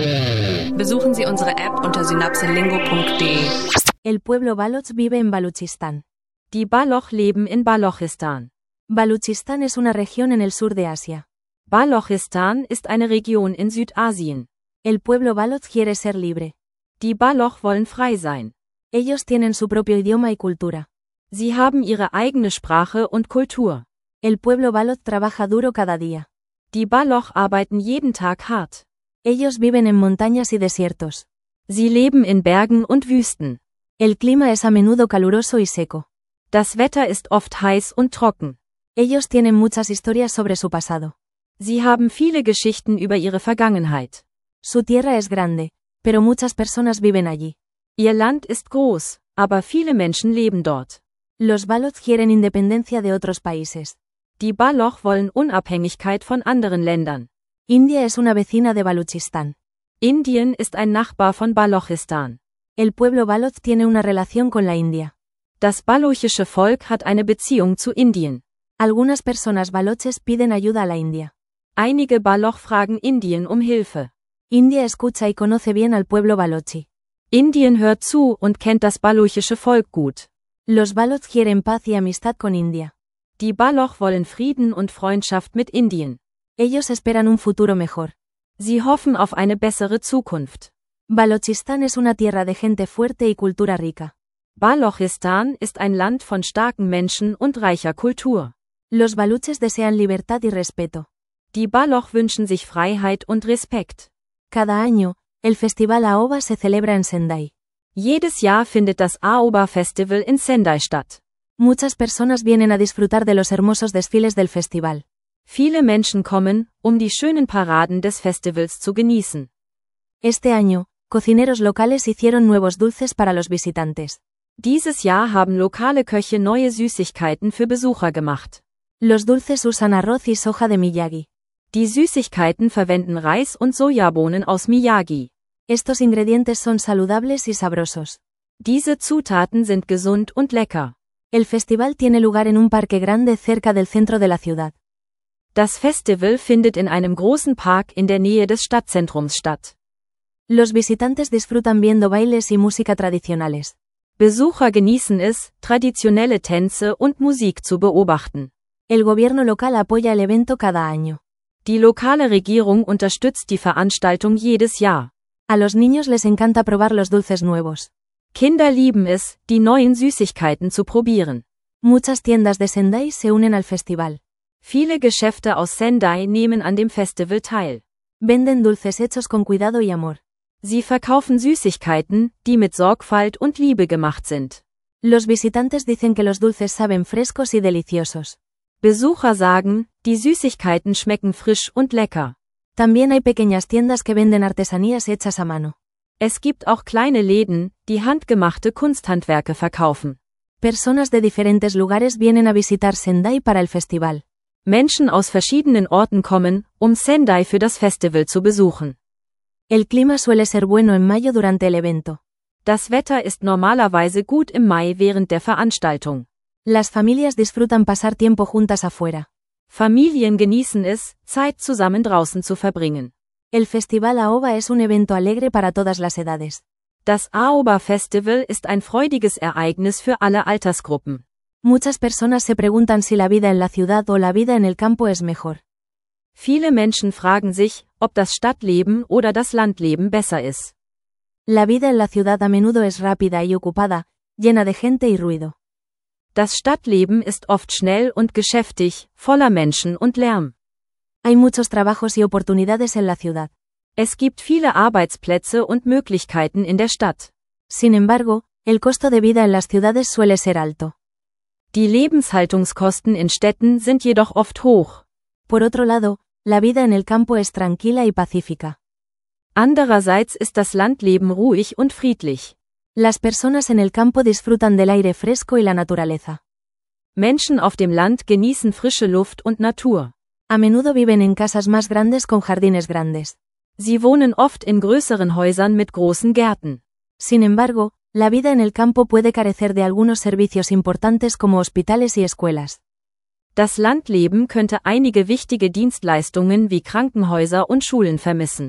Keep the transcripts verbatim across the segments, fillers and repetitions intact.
Besuchen Sie unsere App unter synapselingo punkt de. El pueblo Baloch vive en Baluchistán. Die Baloch leben in Balochistan. Baluchistán es una región en el sur de Asia. Balochistan ist eine Region in Südasien. El pueblo Baloch quiere ser libre. Die Baloch wollen frei sein. Ellos tienen su propio idioma y cultura. Sie haben ihre eigene Sprache und Kultur. El pueblo Baloch trabaja duro cada día. Die Baloch arbeiten jeden Tag hart. Ellos viven en montañas y desiertos. Sie leben in Bergen und Wüsten. El clima es a menudo caluroso y seco. Das Wetter ist oft heiß und trocken. Ellos tienen muchas historias sobre su pasado. Sie haben viele Geschichten über ihre Vergangenheit. Su tierra es grande, pero muchas personas viven allí. Ihr Land ist groß, aber viele Menschen leben dort. Los Baloch quieren independencia de otros países. Die Baloch wollen Unabhängigkeit von anderen Ländern. India es una vecina de Baluchistán. Indien ist ein Nachbar von Balochistan. El pueblo Baloch tiene una relación con la India. Das balochische Volk hat eine Beziehung zu Indien. Algunas personas baloches piden ayuda a la India. Einige Baloch fragen Indien um Hilfe. India escucha y conoce bien al pueblo balochi. Indien hört zu und kennt das balochische Volk gut. Los Baloch quieren paz y amistad con India. Die Baloch wollen Frieden und Freundschaft mit Indien. Ellos esperan un futuro mejor. Sie hoffen auf eine bessere Zukunft. Balochistan es una tierra de gente fuerte y cultura rica. Balochistan ist ein Land von starken Menschen und reicher Kultur. Los baluches desean libertad y respeto. Die Baloch wünschen sich Freiheit und Respekt. Cada año, el festival Aoba se celebra en Sendai. Jedes Jahr findet das Aoba Festival in Sendai statt. Muchas personas vienen a disfrutar de los hermosos desfiles del festival. Viele Menschen kommen, um die schönen Paraden des Festivals zu genießen. Este año, cocineros locales hicieron nuevos dulces para los visitantes. Dieses Jahr haben lokale Köche neue Süßigkeiten für Besucher gemacht. Los dulces usan arroz y soja de Miyagi. Die Süßigkeiten verwenden Reis und Sojabohnen aus Miyagi. Estos ingredientes son saludables y sabrosos. Diese Zutaten sind gesund und lecker. El festival tiene lugar en un parque grande cerca del centro de la ciudad. Das Festival findet in einem großen Park in der Nähe des Stadtzentrums statt. Los visitantes disfrutan viendo bailes y música tradicionales. Besucher genießen es, traditionelle Tänze und Musik zu beobachten. El gobierno local apoya el evento cada año. Die lokale Regierung unterstützt die Veranstaltung jedes Jahr. A los niños les encanta probar los dulces nuevos. Kinder lieben es, die neuen Süßigkeiten zu probieren. Muchas tiendas de Sendai se unen al festival. Viele Geschäfte aus Sendai nehmen an dem Festival teil. Venden dulces hechos con cuidado y amor. Sie verkaufen Süßigkeiten, die mit Sorgfalt und Liebe gemacht sind. Los visitantes dicen que los dulces saben frescos y deliciosos. Besucher sagen, die Süßigkeiten schmecken frisch und lecker. También hay pequeñas tiendas que venden artesanías hechas a mano. Es gibt auch kleine Läden, die handgemachte Kunsthandwerke verkaufen. Personas de diferentes lugares vienen a visitar Sendai para el festival. Menschen aus verschiedenen Orten kommen, um Sendai für das Festival zu besuchen. El clima suele ser bueno en mayo durante el evento. Das Wetter ist normalerweise gut im Mai während der Veranstaltung. Las familias disfrutan pasar tiempo juntas afuera. Familien genießen es, Zeit zusammen draußen zu verbringen. El Festival Aoba es un evento alegre para todas las edades. Das Aoba Festival ist ein freudiges Ereignis für alle Altersgruppen. Muchas personas se preguntan si la vida en la ciudad o la vida en el campo es mejor. Viele Menschen fragen sich, ob das Stadtleben oder das Landleben besser ist. La vida en la ciudad a menudo es rápida y ocupada, llena de gente y ruido. Das Stadtleben ist oft schnell und geschäftig, voller Menschen und Lärm. Hay muchos trabajos y oportunidades en la ciudad. Es gibt viele Arbeitsplätze und Möglichkeiten in der Stadt. Sin embargo, el costo de vida en las ciudades suele ser alto. Die Lebenshaltungskosten in Städten sind jedoch oft hoch. Por otro lado, la vida en el campo es tranquila y pacífica. Andererseits ist das Landleben ruhig und friedlich. Las personas en el campo disfrutan del aire fresco y la naturaleza. Menschen auf dem Land genießen frische Luft und Natur. A menudo viven en casas más grandes con jardines grandes. Sie wohnen oft in größeren Häusern mit großen Gärten. Sin embargo, la vida en el campo puede carecer de algunos servicios importantes como hospitales y escuelas. Das Landleben könnte einige wichtige Dienstleistungen wie Krankenhäuser und Schulen vermissen.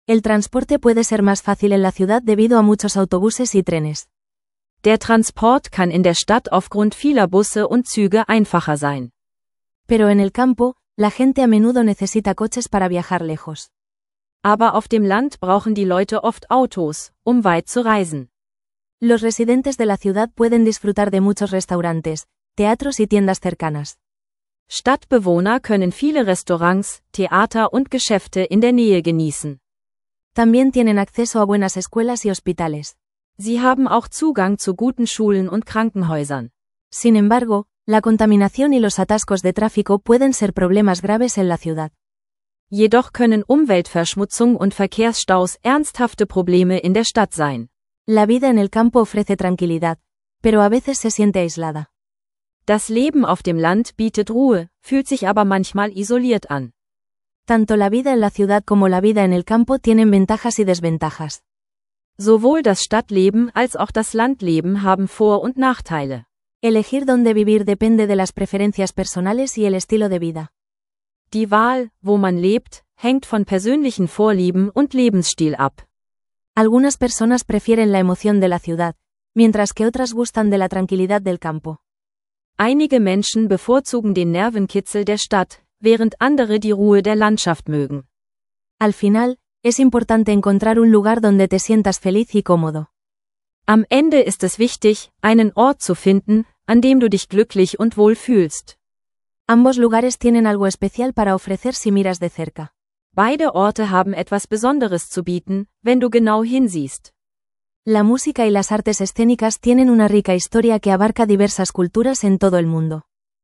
El transporte puede ser más fácil en la ciudad debido a muchos autobuses y trenes. Der Transport kann in der Stadt aufgrund vieler Busse und Züge einfacher sein. Pero en el campo, la gente a menudo necesita coches para viajar lejos. Aber auf dem Land brauchen die Leute oft Autos, um weit zu reisen. Los residentes de la ciudad pueden disfrutar de muchos restaurantes, teatros y tiendas cercanas. Stadtbewohner können viele Restaurants, Theater und Geschäfte in der Nähe genießen. También tienen acceso a buenas escuelas y hospitales. Sie haben auch Zugang zu guten Schulen und Krankenhäusern. Sin embargo, la contaminación y los atascos de tráfico pueden ser problemas graves en la ciudad. Jedoch können Umweltverschmutzung und Verkehrsstaus ernsthafte Probleme in der Stadt sein. La vida en el campo ofrece tranquilidad, pero a veces se siente aislada. Das Leben auf dem Land bietet Ruhe, fühlt sich aber manchmal isoliert an. Tanto la vida en la ciudad como la vida en el campo tienen ventajas y desventajas. Sowohl das Stadtleben als auch das Landleben haben Vor- und Nachteile. Elegir dónde vivir depende de las preferencias personales y el estilo de vida. Die Wahl, wo man lebt, hängt von persönlichen Vorlieben und Lebensstil ab. Algunas personas prefieren la emoción de la ciudad, mientras que otras gustan de la tranquilidad del campo. Einige Menschen bevorzugen den Nervenkitzel der Stadt, während andere die Ruhe der Landschaft mögen. Al final, es importante encontrar un lugar donde te sientas feliz y cómodo. Am Ende ist es wichtig, einen Ort zu finden, an dem du dich glücklich und wohl fühlst. Ambos lugares tienen algo especial para ofrecer si miras de cerca. Beide Orte haben etwas Besonderes zu bieten, wenn du genau hinsiehst. La música y las artes escénicas tienen una rica historia que abarca diversas culturas en todo el mundo.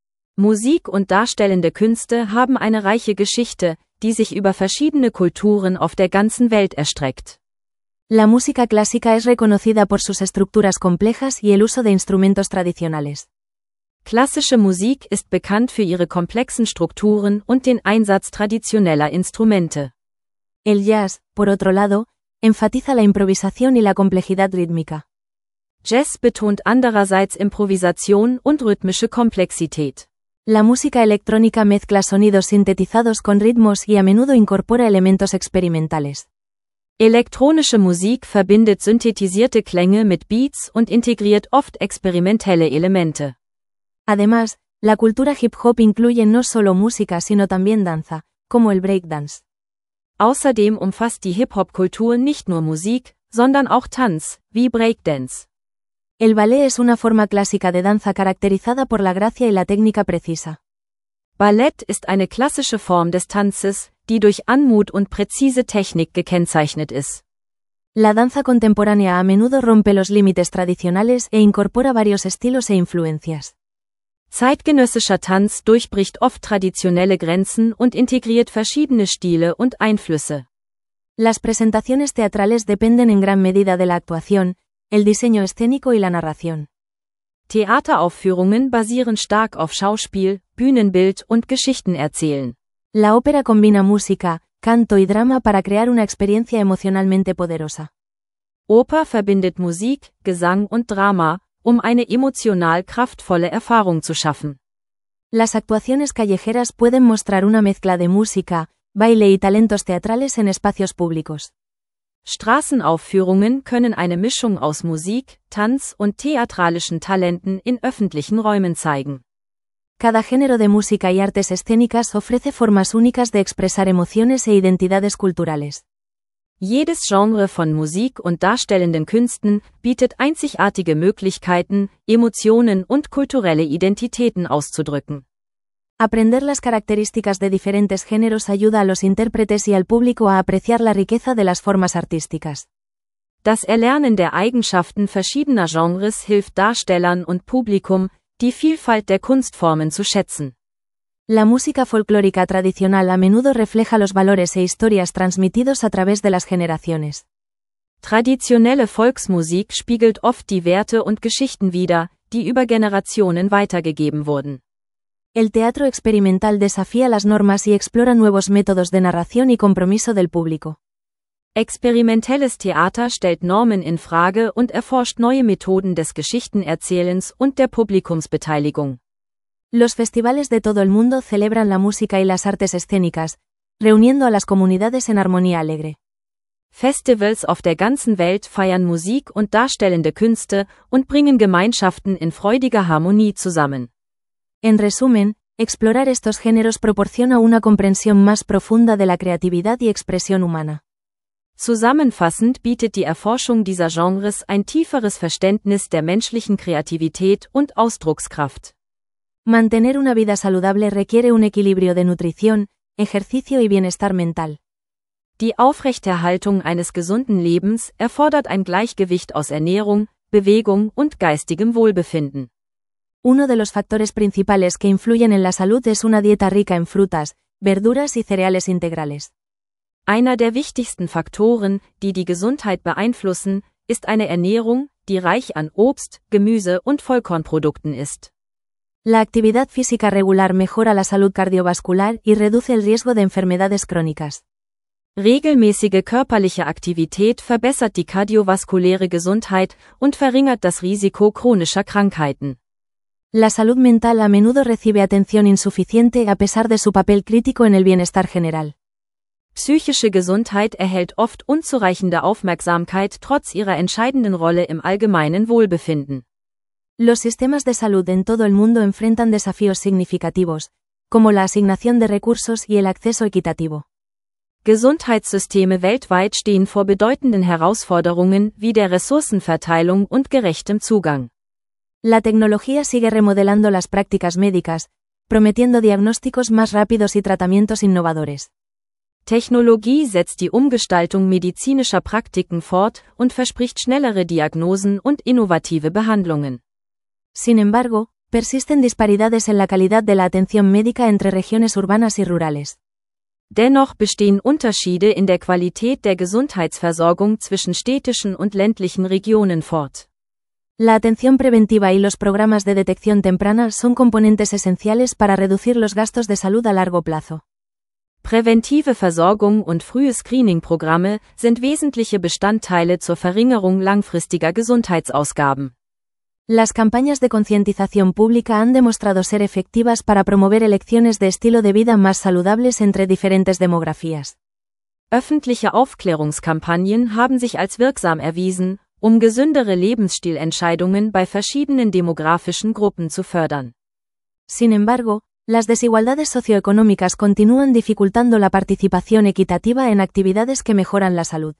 Musik und darstellende Künste haben eine reiche Geschichte, die sich über verschiedene Kulturen auf der ganzen Welt erstreckt. La música clásica es reconocida por sus estructuras complejas y el uso de instrumentos tradicionales. Klassische Musik ist bekannt für ihre komplexen Strukturen und den Einsatz traditioneller Instrumente. El jazz, por otro lado, enfatiza la improvisación y la complejidad rítmica. Jazz betont andererseits Improvisation und rhythmische Komplexität. La música electrónica mezcla sonidos sintetizados con ritmos y a menudo incorpora elementos experimentales. Elektronische Musik verbindet synthetisierte Klänge mit Beats und integriert oft experimentelle Elemente. Además, la cultura hip-hop incluye no solo música sino también danza, como el breakdance. Außerdem umfasst die Hip-Hop-Kultur nicht nur Musik, sondern auch Tanz, wie Breakdance. El ballet es una forma clásica de danza caracterizada por la gracia y la técnica precisa. Ballett ist eine klassische Form des Tanzes, die durch Anmut und präzise Technik gekennzeichnet ist. La danza contemporánea a menudo rompe los límites tradicionales e incorpora varios estilos e influencias. Zeitgenössischer Tanz durchbricht oft traditionelle Grenzen und integriert verschiedene Stile und Einflüsse. Las presentaciones teatrales dependen en gran medida de la actuación, el diseño escénico y la narración. Theateraufführungen basieren stark auf Schauspiel, Bühnenbild und Geschichtenerzählen. La ópera combina música, canto y drama para crear una experiencia emocionalmente poderosa. Oper verbindet Musik, Gesang und Drama, um eine emotional kraftvolle Erfahrung zu schaffen. Las actuaciones callejeras pueden mostrar una mezcla de música, baile y talentos teatrales en espacios públicos. Straßenaufführungen können eine Mischung aus Musik, Tanz und theatralischen Talenten in öffentlichen Räumen zeigen. Cada género de música y artes escénicas ofrece formas únicas de expresar emociones e identidades culturales. Jedes Genre von Musik und darstellenden Künsten bietet einzigartige Möglichkeiten, Emotionen und kulturelle Identitäten auszudrücken. Aprender las características de diferentes géneros ayuda a los intérpretes y al público a apreciar la riqueza de las formas artísticas. Das Erlernen der Eigenschaften verschiedener Genres hilft Darstellern und Publikum, die Vielfalt der Kunstformen zu schätzen. La música folclórica tradicional a menudo refleja los valores e historias transmitidos a través de las generaciones. Traditionelle Volksmusik spiegelt oft die Werte und Geschichten wider, die über Generationen weitergegeben wurden. El teatro experimental desafía las normas y explora nuevos métodos de narración y compromiso del público. Experimentelles Theater stellt Normen in Frage und erforscht neue Methoden des Geschichtenerzählens und der Publikumsbeteiligung. Los festivales de todo el mundo celebran la música y las artes escénicas, reuniendo a las comunidades en armonía alegre. Festivals auf der ganzen Welt feiern Musik und darstellende Künste und bringen Gemeinschaften in freudiger Harmonie zusammen. En resumen, explorar estos géneros proporciona una comprensión más profunda de la creatividad y expresión humana. Zusammenfassend bietet die Erforschung dieser Genres ein tieferes Verständnis der menschlichen Kreativität und Ausdruckskraft. Mantener una vida saludable requiere un equilibrio de nutrición, ejercicio y bienestar mental. Die Aufrechterhaltung eines gesunden Lebens erfordert ein Gleichgewicht aus Ernährung, Bewegung und geistigem Wohlbefinden. Uno de los factores principales que influyen en la salud es una dieta rica en frutas, verduras y cereales integrales. Einer der wichtigsten Faktoren, die die Gesundheit beeinflussen, ist eine Ernährung, die reich an Obst, Gemüse und Vollkornprodukten ist. La actividad física regular mejora la salud cardiovascular y reduce el riesgo de enfermedades crónicas. Regelmäßige körperliche Aktivität verbessert die kardiovaskuläre Gesundheit und verringert das Risiko chronischer Krankheiten. La salud mental a menudo recibe atención insuficiente a pesar de su papel crítico en el bienestar general. Psychische Gesundheit erhält oft unzureichende Aufmerksamkeit trotz ihrer entscheidenden Rolle im allgemeinen Wohlbefinden. Los sistemas de salud en todo el mundo enfrentan desafíos significativos, como la asignación de recursos y el acceso equitativo. Gesundheitssysteme weltweit stehen vor bedeutenden Herausforderungen wie der Ressourcenverteilung und gerechtem Zugang. La tecnología sigue remodelando las prácticas médicas, prometiendo diagnósticos más rápidos y tratamientos innovadores. Technologie setzt die Umgestaltung medizinischer Praktiken fort und verspricht schnellere Diagnosen und innovative Behandlungen. Sin embargo, persisten disparidades en la calidad de la atención médica entre regiones urbanas y rurales. Dennoch bestehen Unterschiede in der Qualität der Gesundheitsversorgung zwischen städtischen und ländlichen Regionen fort. La atención preventiva y los programas de detección temprana son componentes esenciales para reducir los gastos de salud a largo plazo. Präventive Versorgung und frühe Screening-Programme sind wesentliche Bestandteile zur Verringerung langfristiger Gesundheitsausgaben. Las campañas de concientización pública han demostrado ser efectivas para promover elecciones de estilo de vida más saludables entre diferentes demografías. Öffentliche Aufklärungskampagnen haben sich als wirksam erwiesen, um gesündere Lebensstilentscheidungen bei verschiedenen demografischen Gruppen zu fördern. Sin embargo, las desigualdades socioeconómicas continúan dificultando la participación equitativa en actividades que mejoran la salud.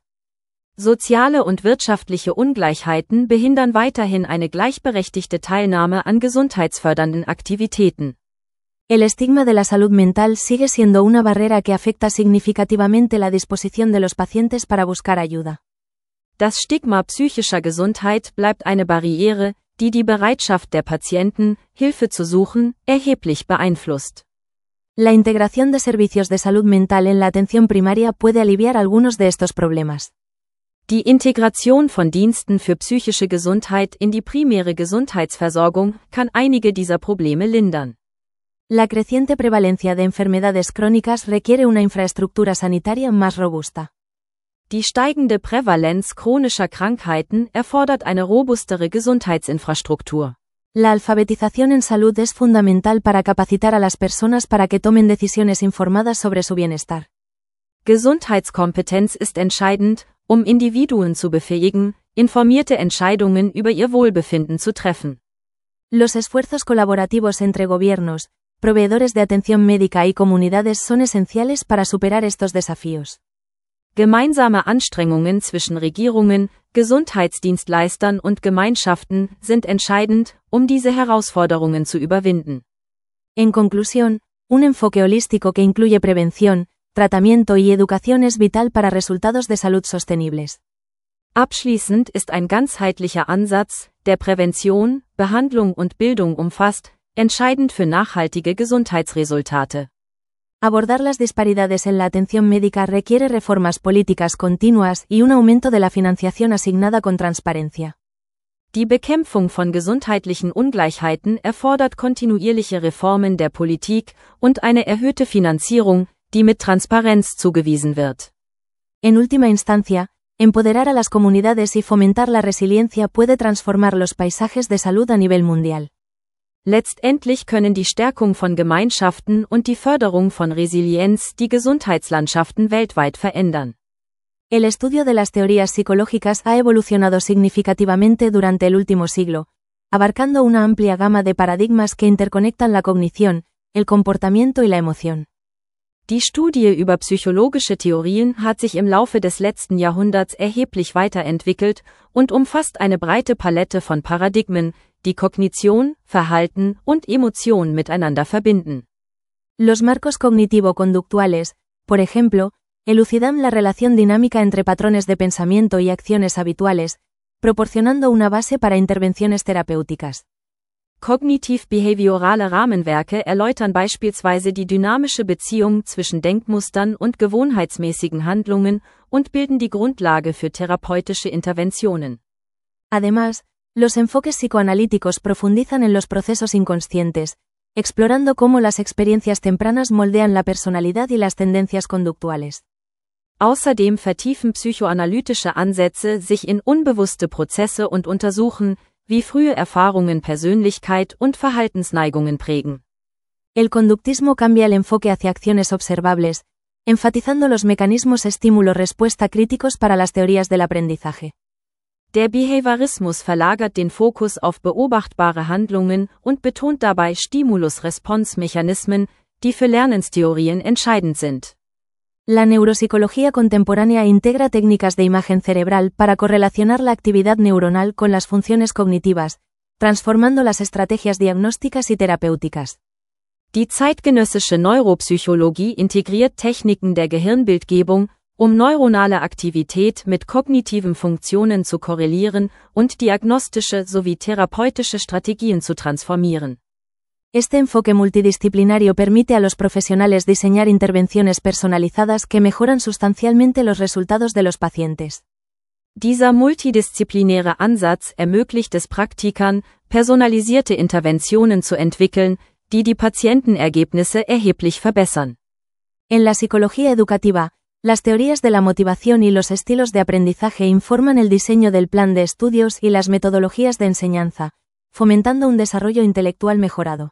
Soziale und wirtschaftliche Ungleichheiten behindern weiterhin eine gleichberechtigte Teilnahme an gesundheitsfördernden Aktivitäten. El estigma de la salud mental sigue siendo una barrera que afecta significativamente la disposición de los pacientes para buscar ayuda. Das Stigma psychischer Gesundheit bleibt eine Barriere, die die Bereitschaft der Patienten, Hilfe zu suchen, erheblich beeinflusst. La integración de servicios de salud mental en la atención primaria puede aliviar algunos de estos problemas. Die Integration von Diensten für psychische Gesundheit in die primäre Gesundheitsversorgung kann einige dieser Probleme lindern. La creciente prevalencia de enfermedades crónicas requiere una infraestructura sanitaria más robusta. Die steigende Prävalenz chronischer Krankheiten erfordert eine robustere Gesundheitsinfrastruktur. La alfabetización en salud es fundamental para capacitar a las personas para que tomen decisiones informadas sobre su bienestar. Gesundheitskompetenz ist entscheidend, um Individuen zu befähigen, informierte Entscheidungen über ihr Wohlbefinden zu treffen. Los esfuerzos colaborativos entre gobiernos, proveedores de atención médica y comunidades son esenciales para superar estos desafíos. Gemeinsame Anstrengungen zwischen Regierungen, Gesundheitsdienstleistern und Gemeinschaften sind entscheidend, um diese Herausforderungen zu überwinden. En conclusión, un enfoque holístico que incluye prevención, tratamiento y educación es vital para resultados de salud sostenibles. Abschließend ist ein ganzheitlicher Ansatz, der Prävention, Behandlung und Bildung umfasst, entscheidend für nachhaltige Gesundheitsresultate. Abordar las disparidades en la atención médica requiere reformas políticas continuas y un aumento de la financiación asignada con transparencia. Die Bekämpfung von gesundheitlichen Ungleichheiten erfordert kontinuierliche Reformen der Politik und eine erhöhte Finanzierung, die mit Transparenz zugewiesen wird. En última instancia, empoderar a las comunidades y fomentar la resiliencia puede transformar los paisajes de salud a nivel mundial. Letztendlich können die Stärkung von Gemeinschaften und die Förderung von Resilienz die Gesundheitslandschaften weltweit verändern. El estudio de las teorías psicológicas ha evolucionado significativamente durante el último siglo, abarcando una amplia gama de paradigmas que interconectan la cognición, el comportamiento y la emoción. Die Studie über psychologische Theorien hat sich im Laufe des letzten Jahrhunderts erheblich weiterentwickelt und umfasst eine breite Palette von Paradigmen, die Kognition, Verhalten und Emotion miteinander verbinden. Los marcos cognitivo-conductuales, por ejemplo, elucidan la relación dinámica entre patrones de pensamiento y acciones habituales, proporcionando una base para intervenciones terapéuticas. Kognitiv-behaviorale Rahmenwerke erläutern beispielsweise die dynamische Beziehung zwischen Denkmustern und gewohnheitsmäßigen Handlungen und bilden die Grundlage für therapeutische Interventionen. Además, los enfoques psicoanalíticos profundizan en los procesos inconscientes, explorando cómo las experiencias tempranas moldean la personalidad y las tendencias conductuales. Außerdem vertiefen psychoanalytische Ansätze sich in unbewusste Prozesse und untersuchen, wie frühe Erfahrungen Persönlichkeit und Verhaltensneigungen prägen. El conductismo cambia el enfoque hacia acciones observables, enfatizando los mecanismos estímulo-respuesta críticos para las teorías del aprendizaje. Der Behaviorismus verlagert den Fokus auf beobachtbare Handlungen und betont dabei Stimulus-Response-Mechanismen, die für Lernenstheorien entscheidend sind. La neuropsicología contemporánea integra técnicas de imagen cerebral para correlacionar la actividad neuronal con las funciones cognitivas, transformando las estrategias diagnósticas y terapéuticas. Die zeitgenössische Neuropsychologie integriert Techniken der Gehirnbildgebung, um neuronale Aktivität mit kognitiven Funktionen zu korrelieren und diagnostische sowie therapeutische Strategien zu transformieren. Este enfoque multidisciplinario permite a los profesionales diseñar intervenciones personalizadas que mejoran sustancialmente los resultados de los pacientes. Dieser multidisziplinäre Ansatz ermöglicht es Praktikern, personalisierte Interventionen zu entwickeln, die die Patientenergebnisse erheblich verbessern. En la psicología educativa, las teorías de la motivación y los estilos de aprendizaje informan el diseño del plan de estudios y las metodologías de enseñanza, fomentando un desarrollo intelectual mejorado.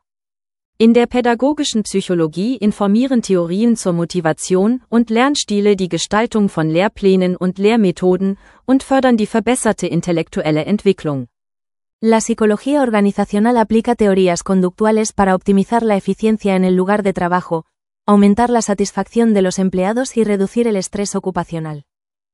In der pädagogischen Psychologie informieren Theorien zur Motivation und Lernstile die Gestaltung von Lehrplänen und Lehrmethoden und fördern die verbesserte intellektuelle Entwicklung. La psicología organizacional aplica teorías conductuales para optimizar la eficiencia en el lugar de trabajo, aumentar la satisfacción de los empleados y reducir el estrés ocupacional.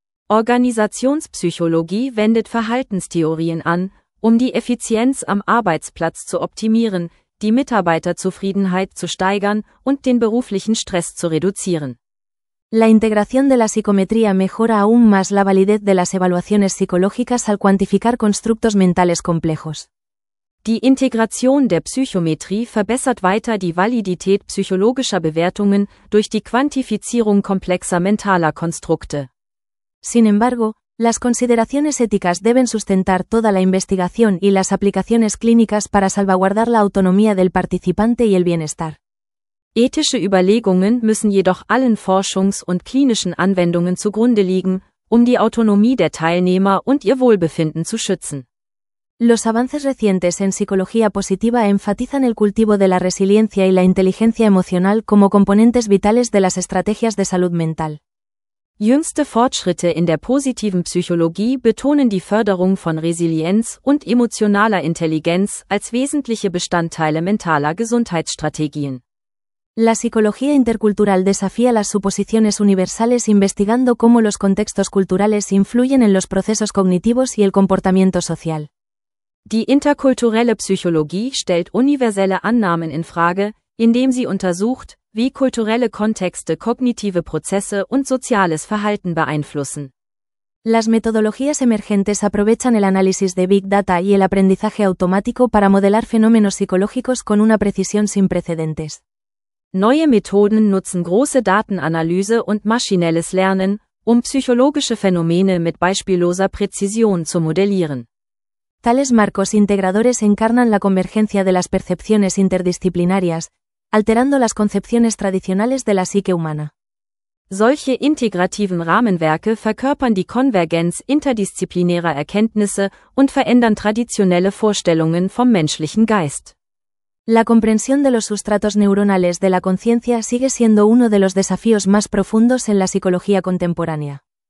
Organisationspsychologie wendet Verhaltenstheorien an, um die Effizienz am Arbeitsplatz zu optimieren, die Mitarbeiterzufriedenheit zu steigern und den beruflichen Stress zu reduzieren. La integración de la psicometría mejora aún más la validez de las evaluaciones psicológicas al cuantificar constructos mentales complejos. Die Integration der Psychometrie verbessert weiter die Validität psychologischer Bewertungen durch die Quantifizierung komplexer mentaler Konstrukte. Sin embargo, las consideraciones éticas deben sustentar toda la investigación y las aplicaciones clínicas para salvaguardar la autonomía del participante y el bienestar. Ethische Überlegungen müssen jedoch allen Forschungs- und klinischen Anwendungen zugrunde liegen, um die Autonomie der Teilnehmer und ihr Wohlbefinden zu schützen. Los avances recientes en psicología positiva enfatizan el cultivo de la resiliencia y la inteligencia emocional como componentes vitales de las estrategias de salud mental. Jüngste Fortschritte in der positiven Psychologie betonen die Förderung von Resilienz und emotionaler Intelligenz als wesentliche Bestandteile mentaler Gesundheitsstrategien. La psicología intercultural desafía las suposiciones universales investigando cómo los contextos culturales influyen en los procesos cognitivos y el comportamiento social. Die interkulturelle Psychologie stellt universelle Annahmen in Frage, indem sie untersucht, wie kulturelle Kontexte kognitive Prozesse und soziales Verhalten beeinflussen. Las metodologías emergentes aprovechan el análisis de Big Data y el aprendizaje automático para modelar fenómenos psicológicos con una precisión sin precedentes. Neue Methoden nutzen große Datenanalyse und maschinelles Lernen, um psychologische Phänomene mit beispielloser Präzision zu modellieren. Tales marcos integradores encarnan la convergencia de las percepciones interdisciplinarias, alterando las concepciones tradicionales de la psique humana. Solche integrativen Rahmenwerke verkörpern die Konvergenz interdisziplinärer Erkenntnisse und verändern traditionelle Vorstellungen vom menschlichen Geist. La comprensión de los sustratos neuronales de la conciencia sigue siendo uno de los desafíos más profundos en la psicología contemporánea.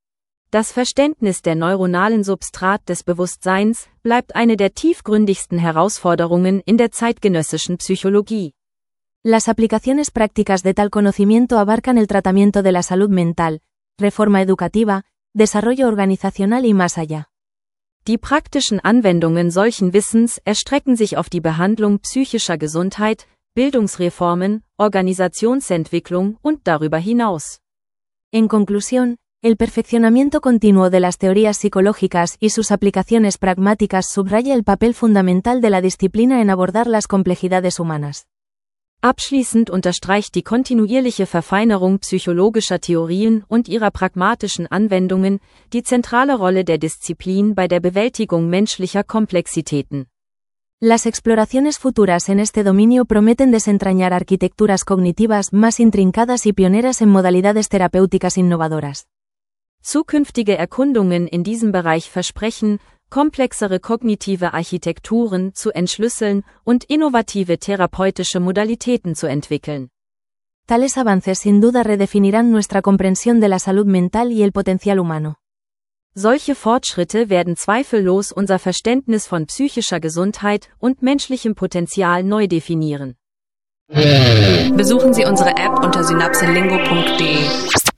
Das Verständnis der neuronalen Substrat des Bewusstseins bleibt eine der tiefgründigsten Herausforderungen in der zeitgenössischen Psychologie. Las aplicaciones prácticas de tal conocimiento abarcan el tratamiento de la salud mental, reforma educativa, desarrollo organizacional y más allá. Die praktischen Anwendungen solchen Wissens erstrecken sich auf die Behandlung psychischer Gesundheit, Bildungsreformen, Organisationsentwicklung und darüber hinaus. En conclusión, el perfeccionamiento continuo de las teorías psicológicas y sus aplicaciones pragmáticas subraya el papel fundamental de la disciplina en abordar las complejidades humanas. Abschließend unterstreicht die kontinuierliche Verfeinerung psychologischer Theorien und ihrer pragmatischen Anwendungen die zentrale Rolle der Disziplin bei der Bewältigung menschlicher Komplexitäten. Las exploraciones futuras en este dominio prometen desentrañar arquitecturas cognitivas más intrincadas y pioneras en modalidades terapéuticas innovadoras. Zukünftige Erkundungen in diesem Bereich versprechen, komplexere kognitive Architekturen zu entschlüsseln und innovative therapeutische Modalitäten zu entwickeln. Tales avances sin duda redefinirán nuestra comprensión de la salud mental y el potencial humano. Solche Fortschritte werden zweifellos unser Verständnis von psychischer Gesundheit und menschlichem Potenzial neu definieren. Besuchen Sie unsere App unter synapselingo punkt de.